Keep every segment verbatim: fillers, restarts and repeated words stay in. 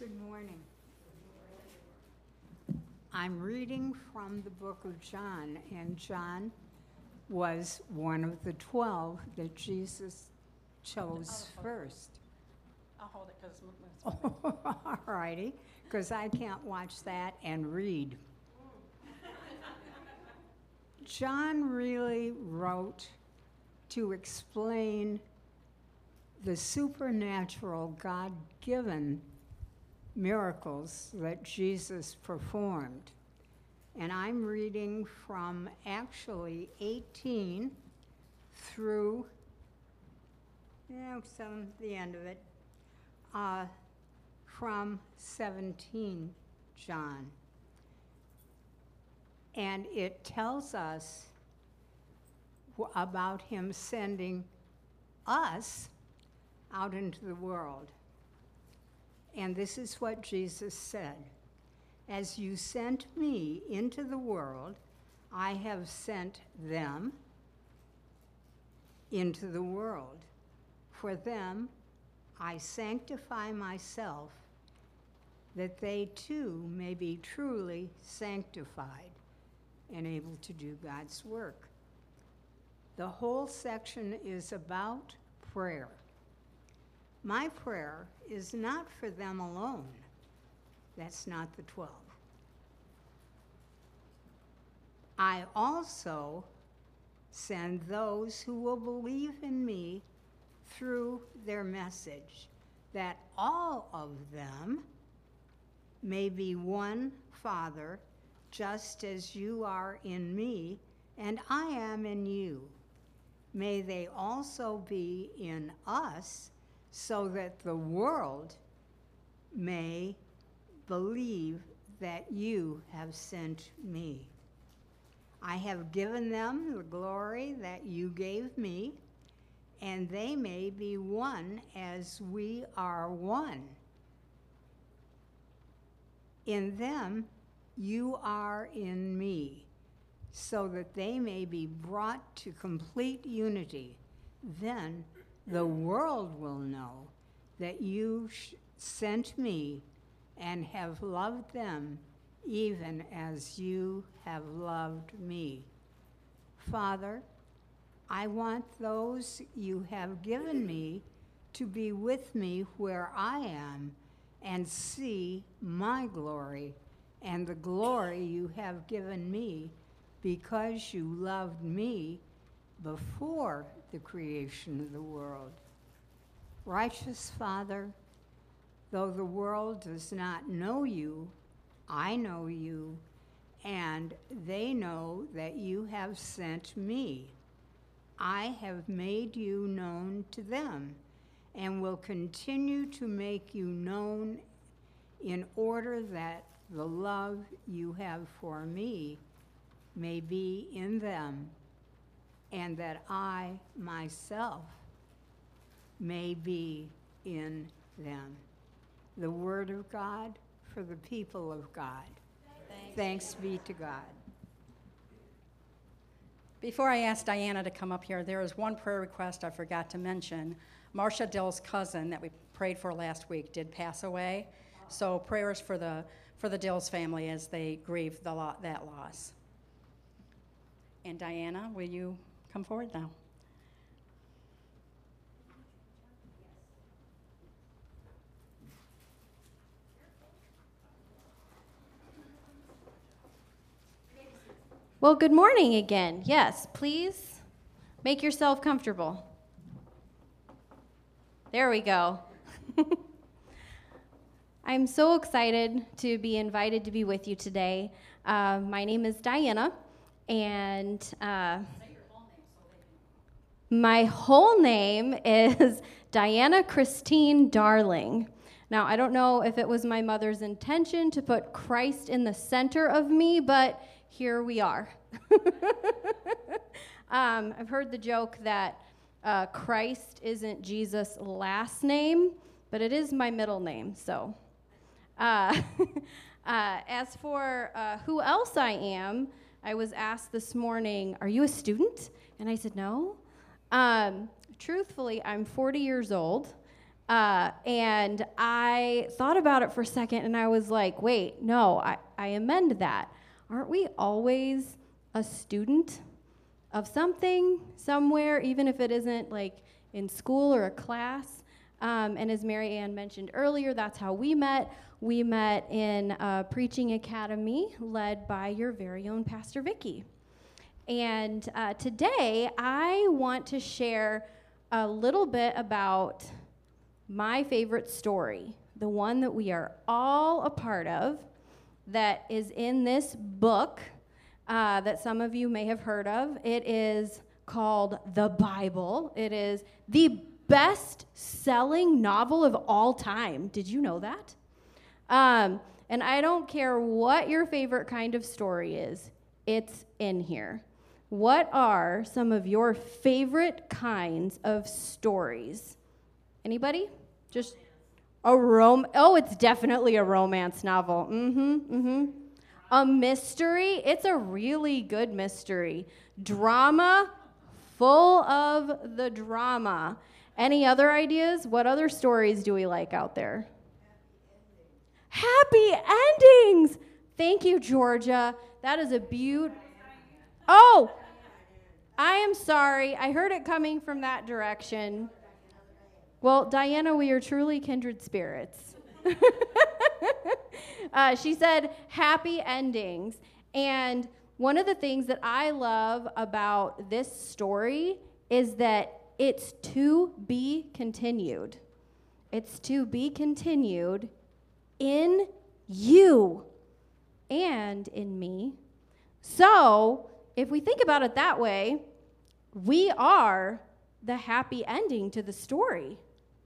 Good morning. I'm reading from the book of John, and John was one of the twelve that Jesus chose first. I'll hold it because it's moving. All righty, because I can't watch that and read. John really wrote to explain the supernatural, God-given miracles that Jesus performed. And I'm reading from actually eighteen through, you know, some, the end of it, uh, from seventeen, John. And it tells us w- about him sending us out into the world. And this is what Jesus said. As you sent me into the world, I have sent them into the world. For them, I sanctify myself, that they too may be truly sanctified and able to do God's work. The whole section is about prayer. My prayer is not for them alone. That's not the twelve. I also send those who will believe in me through their message, that all of them may be one Father, just as you are in me and I am in you. May they also be in us, so that the world may believe that you have sent me. I have given them the glory that you gave me, and they may be one as we are one. In them you are in me, so that they may be brought to complete unity. Then the world will know that you sh- sent me and have loved them even as you have loved me. Father, I want those you have given me to be with me where I am and see my glory and the glory you have given me, because you loved me before the creation of the world. Righteous Father, though the world does not know you, I know you, and they know that you have sent me. I have made you known to them, and will continue to make you known, in order that the love you have for me may be in them, and that I myself may be in them. The word of God for the people of God. Thanks. Thanks be to God. Before I ask Diana to come up here, there is one prayer request I forgot to mention. Marcia Dill's cousin that we prayed for last week did pass away. So prayers for the for the Dills family as they grieve the lo- that loss. And Diana, will you come forward now? Well, good morning again. Yes, please make yourself comfortable. There we go. I'm so excited to be invited to be with you today. Uh, my name is Diana, and uh, my whole name is Diana Christine Darling. Now, I don't know if it was my mother's intention to put Christ in the center of me, but here we are. um, I've heard the joke that uh, Christ isn't Jesus' last name, but it is my middle name, so. Uh, uh, as for uh, who else I am, I was asked this morning, are you a student? And I said, no. Um, truthfully, I'm forty years old, Uh, and I thought about it for a second, and I was like, wait, no, I, I amend that. Aren't we always a student of something somewhere, even if it isn't like in school or a class? Um, and as Mary Ann mentioned earlier, that's how we met. We met in a preaching academy led by your very own Pastor Vicky. And uh, today, I want to share a little bit about my favorite story, the one that we are all a part of, that is in this book uh, that some of you may have heard of. It is called The Bible. It is the best-selling novel of all time. Did you know that? Um, and I don't care what your favorite kind of story is, it's in here. What are some of your favorite kinds of stories? Anybody? Just a rom. Oh, it's definitely a romance novel. Mm-hmm, mm-hmm. A mystery. It's a really good mystery. Drama, full of the drama. Any other ideas? What other stories do we like out there? Happy endings. Thank you, Georgia. That is a beaut. Oh, I am sorry. I heard it coming from that direction. Well, Diana, we are truly kindred spirits. uh, she said happy endings. And one of the things that I love about this story is that it's to be continued. It's to be continued in you and in me. So, if we think about it that way, we are the happy ending to the story.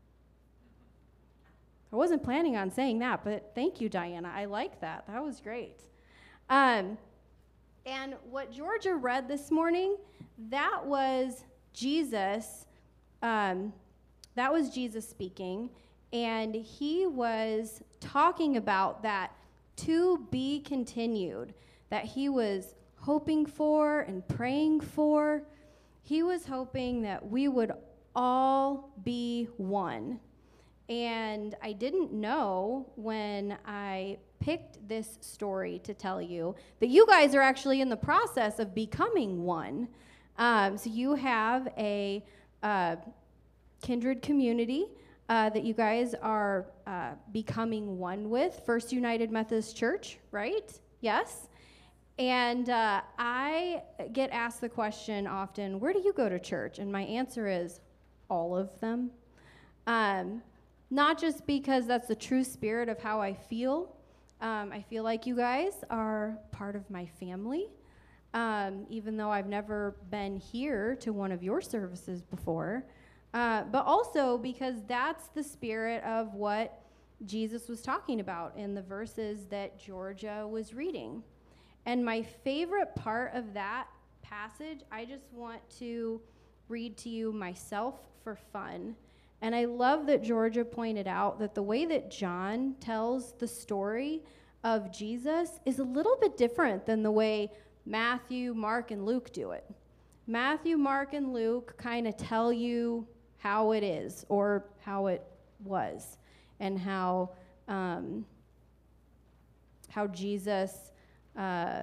I wasn't planning on saying that, but thank you, Diana. I like that. That was great. Um, and what Georgia read this morning, that was Jesus. Um, that was Jesus speaking, and he was talking about that to be continued, that he was hoping for and praying for. He was hoping that we would all be one. And I didn't know when I picked this story to tell you that you guys are actually in the process of becoming one. Um, so you have a uh, kindred community uh, that you guys are uh, becoming one with, First United Methodist Church, right? Yes? And uh, I get asked the question often, where do you go to church? And my answer is, all of them. Um, not just because that's the true spirit of how I feel. Um, I feel like you guys are part of my family, um, even though I've never been here to one of your services before. Uh, but also because that's the spirit of what Jesus was talking about in the verses that Georgia was reading. And my favorite part of that passage, I just want to read to you myself for fun. And I love that Georgia pointed out that the way that John tells the story of Jesus is a little bit different than the way Matthew, Mark, and Luke do it. Matthew, Mark, and Luke kind of tell you how it is or how it was and how um, how Jesus uh,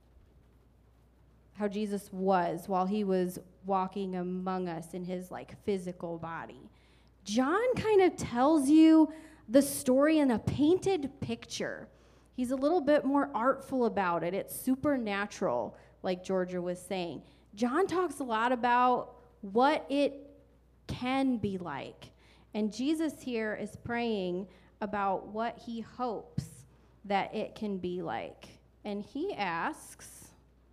how Jesus was while he was walking among us in his like physical body. John kind of tells you the story in a painted picture. He's a little bit more artful about it. It's supernatural, like Georgia was saying. John talks a lot about what it can be like. And Jesus here is praying about what he hopes that it can be like. And he asks,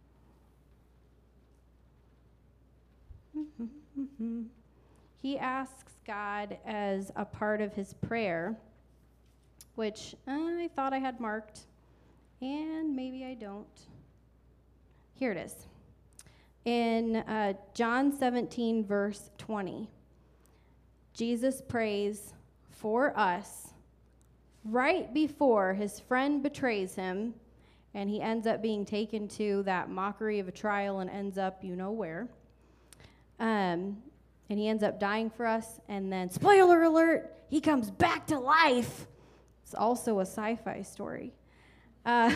he asks God as a part of his prayer, which I thought I had marked, and maybe I don't. Here it is. In uh, John seventeen, verse twenty, Jesus prays for us right before his friend betrays him, and he ends up being taken to that mockery of a trial and ends up you know where. Um, and he ends up dying for us, and then, spoiler alert, he comes back to life. It's also a sci-fi story. Uh,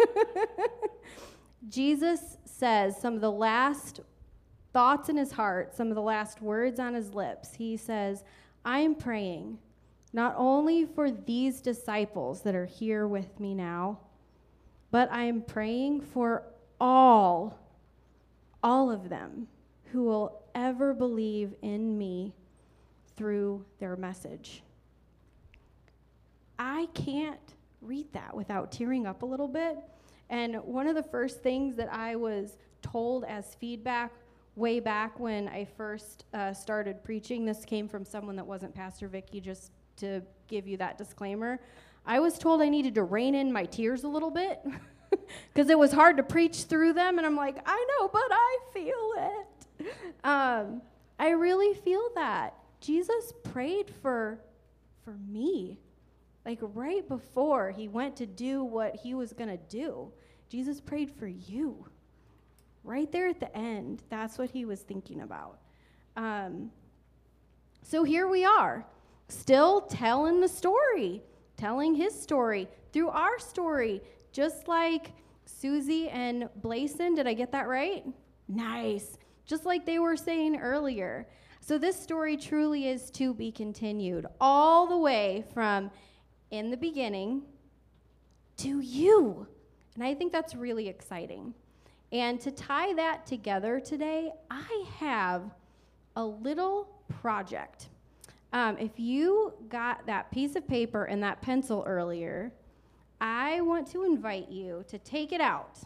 Jesus says some of the last thoughts in his heart, some of the last words on his lips. He says, I am praying not only for these disciples that are here with me now, but I am praying for all, all of them who will ever believe in me through their message. I can't read that without tearing up a little bit. And one of the first things that I was told as feedback way back when I first uh, started preaching, this came from someone that wasn't Pastor Vicky, just to give you that disclaimer. I was told I needed to rein in my tears a little bit because it was hard to preach through them. And I'm like, I know, but I feel it. Um, I really feel that. Jesus prayed for, for me. Like right before he went to do what he was going to do, Jesus prayed for you. Right there at the end, that's what he was thinking about. Um, so here we are, still telling the story, telling his story through our story, just like Susie and Blason. Did I get that right? Nice. Just like they were saying earlier. So this story truly is to be continued all the way from in the beginning to you. And I think that's really exciting. And to tie that together today, I have a little project. Um, if you got that piece of paper and that pencil earlier, I want to invite you to take it out.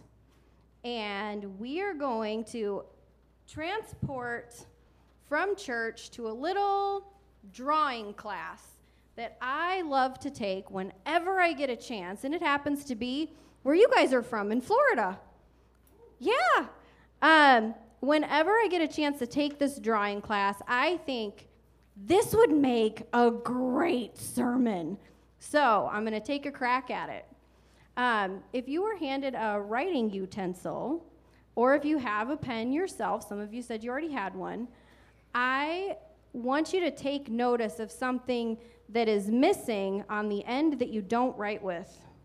And we are going to transport from church to a little drawing class that I love to take whenever I get a chance, and it happens to be where you guys are from in Florida. Yeah. Um, whenever I get a chance to take this drawing class, I think this would make a great sermon. So I'm going to take a crack at it. Um, if you were handed a writing utensil, or if you have a pen yourself, some of you said you already had one, I want you to take notice of something that is missing on the end that you don't write with.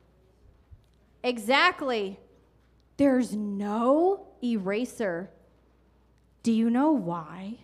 Exactly. There's no eraser. Do you know why?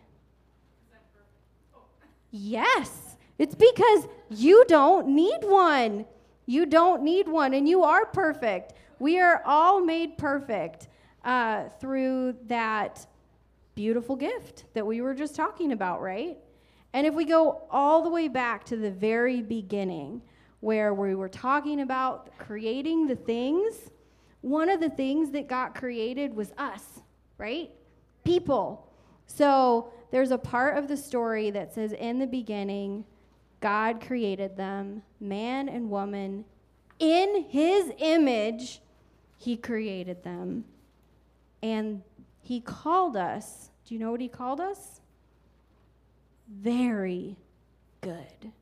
Yes. It's because you don't need one. You don't need one, and you are perfect. We are all made perfect uh, through that beautiful gift that we were just talking about, right? And if we go all the way back to the very beginning, where we were talking about creating the things, one of the things that got created was us, right? People. So there's a part of the story that says, in the beginning, God created them, man and woman. In his image, he created them. And he called us, do you know what he called us? Very good.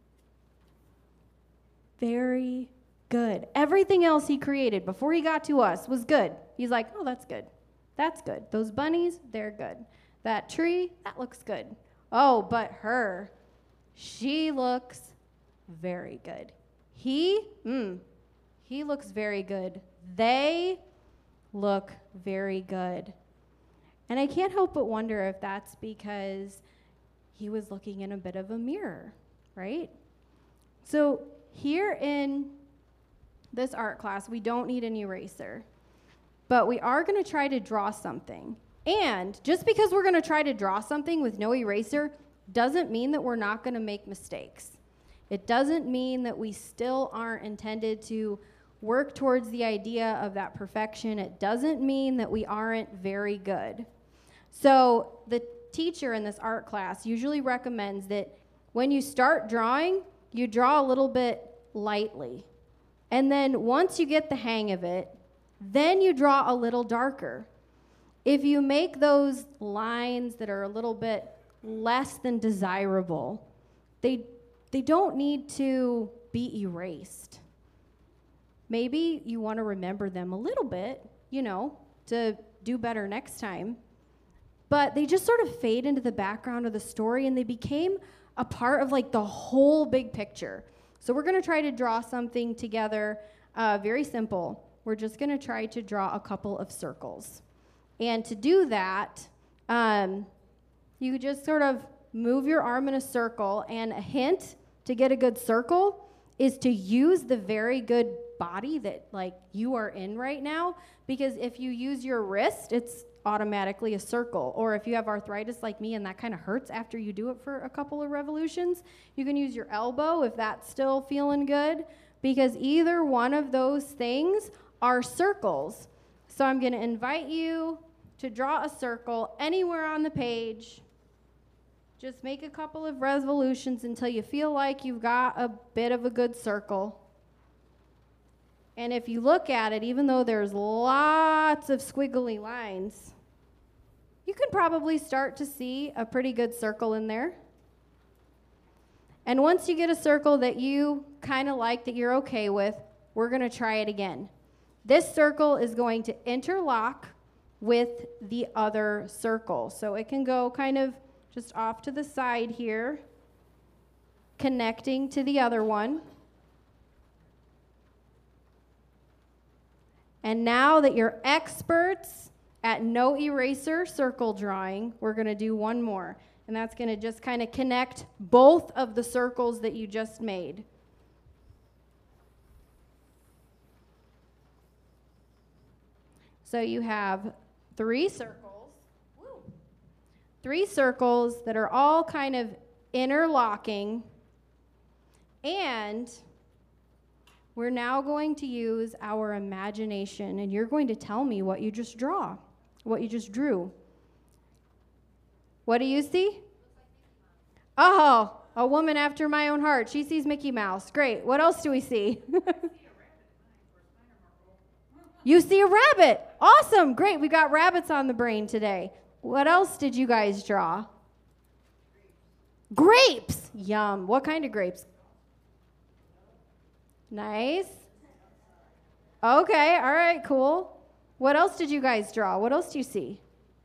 Very good. Everything else he created before he got to us was good. He's like, oh, that's good. That's good. Those bunnies, they're good. That tree, that looks good. Oh, but her, she looks very good. He, mm, he looks very good. They look very good. And I can't help but wonder if that's because he was looking in a bit of a mirror, right? So here in this art class, we don't need an eraser, but we are going to try to draw something. And just because we're going to try to draw something with no eraser doesn't mean that we're not going to make mistakes. It doesn't mean that we still aren't intended to work towards the idea of that perfection. It doesn't mean that we aren't very good. So the teacher in this art class usually recommends that when you start drawing, you draw a little bit lightly. And then once you get the hang of it, then you draw a little darker. If you make those lines that are a little bit less than desirable, they, they don't need to be erased. Maybe you want to remember them a little bit, you know, to do better next time. but they just sort of fade into the background of the story, and they became a part of like the whole big picture. So we're going to try to draw something together, uh, very simple. We're just going to try to draw a couple of circles. And to do that, um, you could just sort of move your arm in a circle, and a hint to get a good circle is to use the very good body that like you are in right now, because if you use your wrist, it's automatically a circle. Or if you have arthritis like me and that kind of hurts after you do it for a couple of revolutions, you can use your elbow if that's still feeling good, because either one of those things are circles. So I'm going to invite you to draw a circle anywhere on the page. Just make a couple of revolutions until you feel like you've got a bit of a good circle. And if you look at it, even though there's lots of squiggly lines, you can probably start to see a pretty good circle in there. And once you get a circle that you kind of like, that you're okay with, we're going to try it again. This circle is going to interlock with the other circle. So it can go kind of just off to the side here, connecting to the other one. And now that you're experts at no eraser circle drawing, we're going to do one more. And that's going to just kind of connect both of the circles that you just made. So you have three circles, Woo. three circles that are all kind of interlocking, and we're now going to use our imagination, and you're going to tell me what you just draw, what you just drew. What do you see? Oh, a woman after my own heart. She sees Mickey Mouse. Great. What else do we see? You see a rabbit. Awesome. Great. We got rabbits on the brain today. What else did you guys draw? Grapes. Grapes. Yum. What kind of grapes? Nice. Okay. All right. Cool. What else did you guys draw? What else do you see?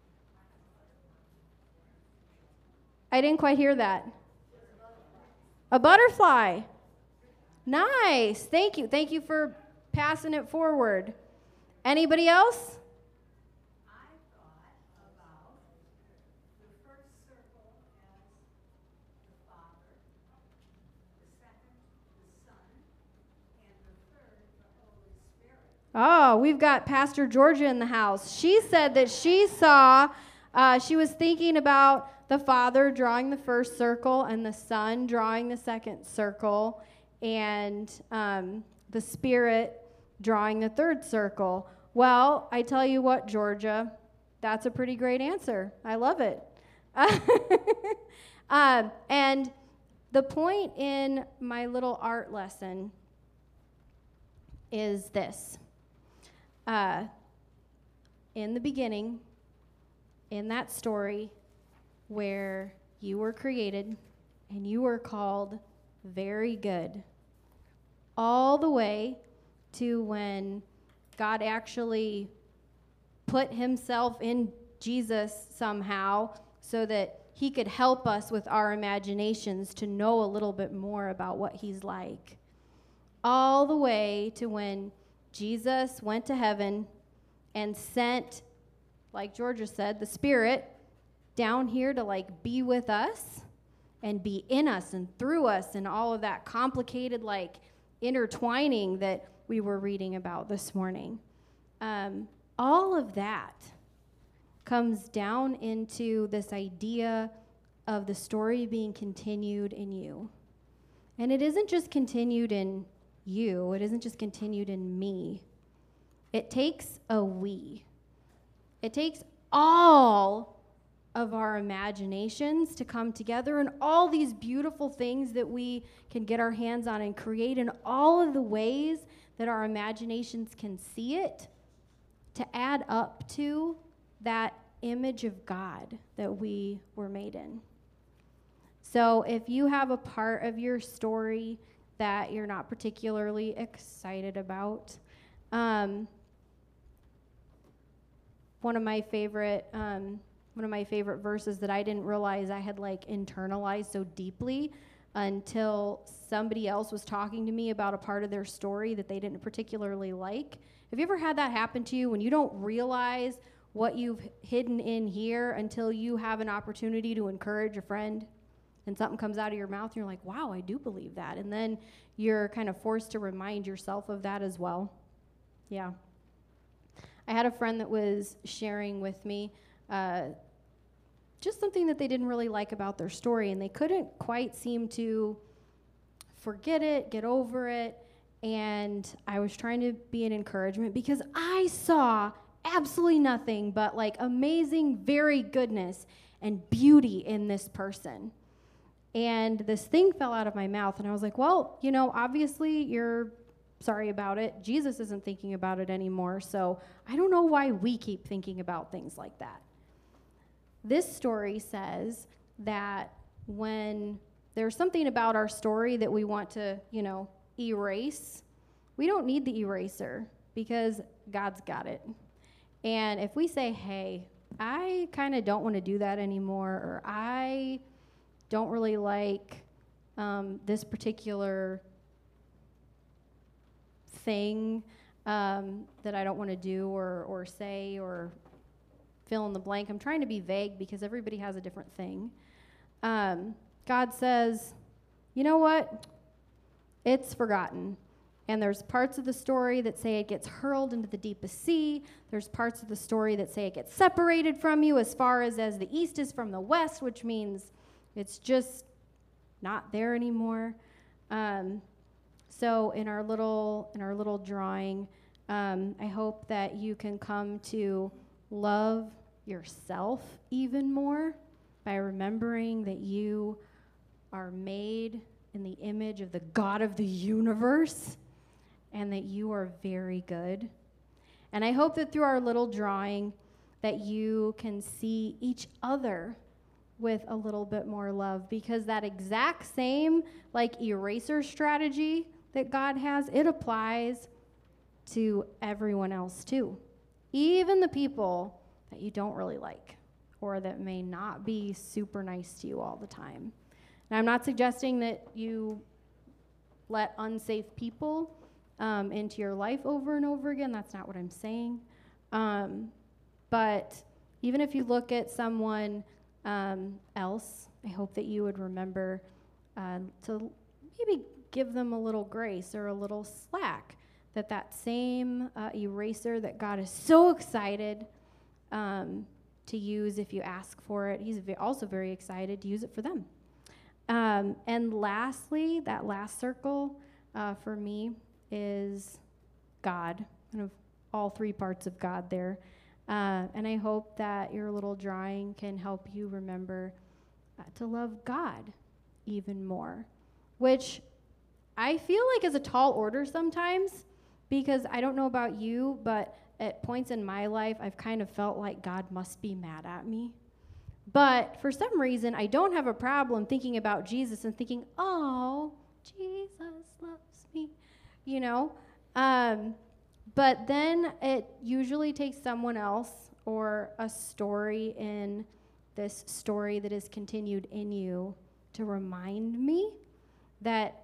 I didn't quite hear that. A butterfly. Nice. Thank you. Thank you for passing it forward. Anybody else? I thought about the first circle as the Father, the second, the Son, and the third, the Holy Spirit. Oh, we've got Pastor Georgia in the house. She said that she saw, uh, she was thinking about the Father drawing the first circle and the Son drawing the second circle, and um, the Spirit drawing the third circle. Well, I tell you what, Georgia, that's a pretty great answer. I love it. um, and the point in my little art lesson is this. Uh, in the beginning, in that story where you were created and you were called very good, all the way to when God actually put himself in Jesus somehow so that he could help us with our imaginations to know a little bit more about what he's like. All the way to when Jesus went to heaven and sent, like Georgia said, the Spirit down here to like be with us and be in us and through us and all of that complicated like intertwining that we were reading about this morning. Um, all of that comes down into this idea of the story being continued in you. And it isn't just continued in you. It isn't just continued in me. It takes a we. It takes all of our imaginations to come together, and all these beautiful things that we can get our hands on and create in all of the ways that our imaginations can see it, to add up to that image of God that we were made in. So if you have a part of your story that you're not particularly excited about, um, one of my favorite um, one of my favorite verses that I didn't realize I had like internalized so deeply until somebody else was talking to me about a part of their story that they didn't particularly like. Have you ever had that happen to you when you don't realize what you've hidden in here until you have an opportunity to encourage a friend and something comes out of your mouth and you're like, wow, I do believe that. And then you're kind of forced to remind yourself of that as well. Yeah. I had a friend that was sharing with me uh, just something that they didn't really like about their story, and they couldn't quite seem to forget it, get over it. And I was trying to be an encouragement because I saw absolutely nothing but like amazing, very goodness and beauty in this person. And this thing fell out of my mouth, and I was like, well, you know, obviously you're sorry about it. Jesus isn't thinking about it anymore, so I don't know why we keep thinking about things like that. This story says that when there's something about our story that we want to, you know, erase, we don't need the eraser because God's got it. And if we say, hey, I kind of don't want to do that anymore, or I don't really like um, this particular thing um, that I don't want to do or, or say or fill in the blank. I'm trying to be vague because everybody has a different thing. Um, God says, you know what? It's forgotten. And there's parts of the story that say it gets hurled into the deepest sea. There's parts of the story that say it gets separated from you as far as as the east is from the west, which means it's just not there anymore. Um, so in our little in our little drawing, um, I hope that you can come to love yourself even more by remembering that you are made in the image of the God of the universe and that you are very good. And I hope that through our little drawing that you can see each other with a little bit more love, because that exact same like eraser strategy that God has, it applies to everyone else too. Even the people that you don't really like or that may not be super nice to you all the time. Now, I'm not suggesting that you let unsafe people um, into your life over and over again. That's not what I'm saying. Um, but even if you look at someone um, else, I hope that you would remember uh, to maybe give them a little grace or a little slack, that that same uh, eraser that God is so excited um, to use if you ask for it, he's v- also very excited to use it for them. Um, and lastly, that last circle uh, for me is God, kind of all three parts of God there. Uh, and I hope that your little drawing can help you remember uh, to love God even more, which I feel like is a tall order sometimes, because I don't know about you, but at points in my life, I've kind of felt like God must be mad at me. But for some reason, I don't have a problem thinking about Jesus and thinking, oh, Jesus loves me, you know? Um, but then it usually takes someone else or a story in this story that is continued in you to remind me that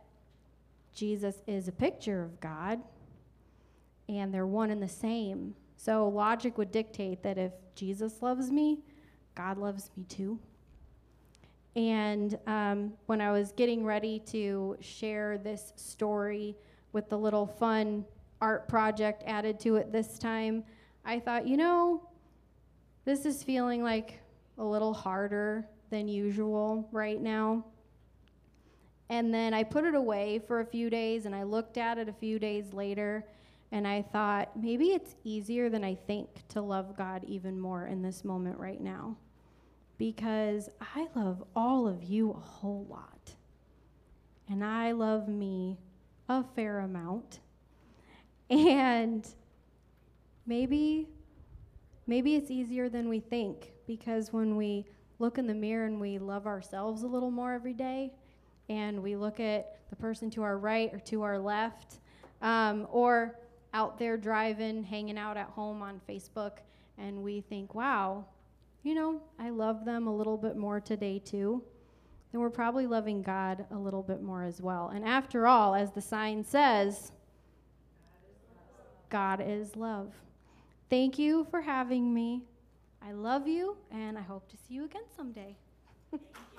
Jesus is a picture of God and they're one and the same. So logic would dictate that if Jesus loves me, God loves me too. And um, when I was getting ready to share this story with the little fun art project added to it this time, I thought, you know, this is feeling like a little harder than usual right now. And then I put it away for a few days, and I looked at it a few days later, and I thought, maybe it's easier than I think to love God even more in this moment right now, because I love all of you a whole lot, and I love me a fair amount. And maybe, maybe it's easier than we think, because when we look in the mirror and we love ourselves a little more every day, and we look at the person to our right or to our left, um, or out there driving, hanging out at home on Facebook, and we think, wow, you know, I love them a little bit more today too, then we're probably loving God a little bit more as well. And after all, as the sign says, God is love. Thank you for having me. I love you, and I hope to see you again someday.